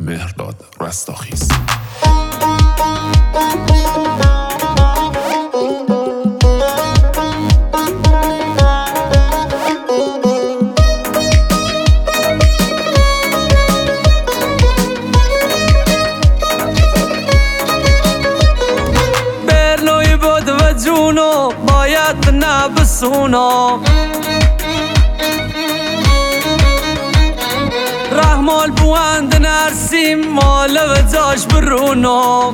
مهرداد رستاخیز. برنوی بود و جونو باید نبسونو، رحمال بوند نرسیم مال و جاش برونو.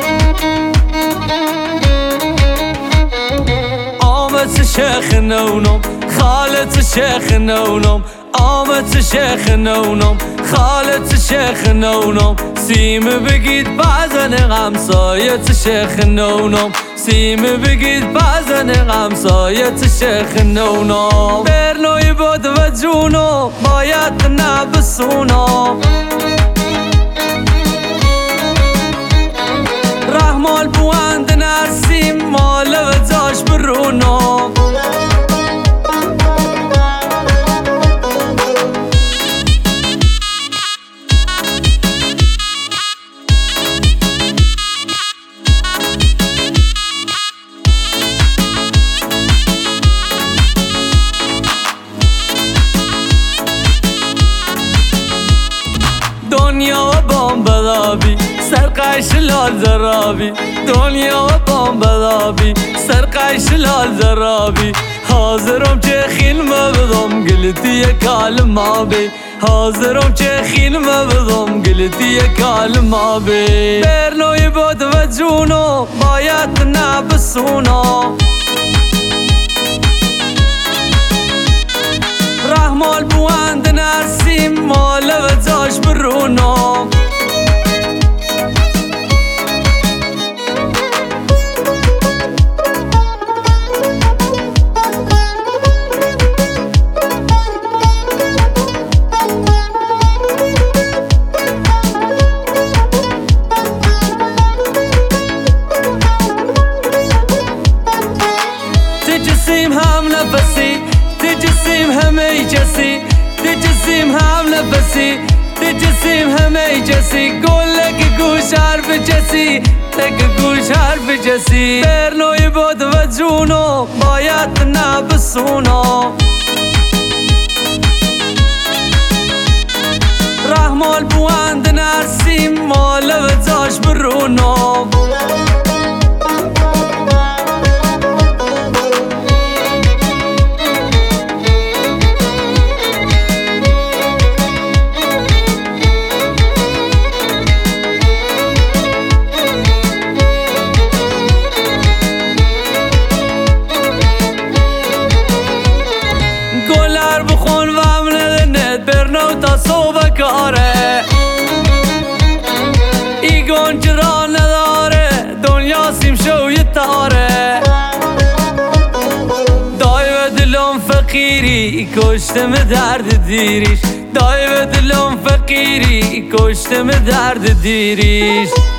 آمد شیخ نونم خالت شیخ نونم، آمد شیخ نونم خالت شیخ نونم. سیم بگید بزن غمسایت شیخ نونم، سیم بگید بزن غمسایت شیخ نونم. برنوی بود و جونو باید نبسونو، رحمال بوند نرسیم مال و جاش برونو. دنیا و بام بدابی سرقش لال زرابی، دنیا و بام بدابی سرقش لال زرابی. حاضرم چه خیلم بدم گلتی کالم آبی، حاضرم چه خیلم بدم گلتی کالم آبی. برنوی بود و جونو باید نبسونو، رحمال بوند نرسیم مال و جاش برونو. تجسیم هم نفسی تجسیم همه جسی، تجسیم هم نفسی تجسیم همه جسی. گلک گوش حرف جسی تک گوش حرف جسی. برنوی بود و جونو باید نبسونو، رحمال بوند نرسیم مال و جاش برونو. گلر بخون و امنه برنو تا صبح کاره، ای گنجرا نداره دنیا سیم شوی تاره. دای و دلم فقیری کشتم درد دیریش، دای و دلم فقیری کشتم درد دیریش.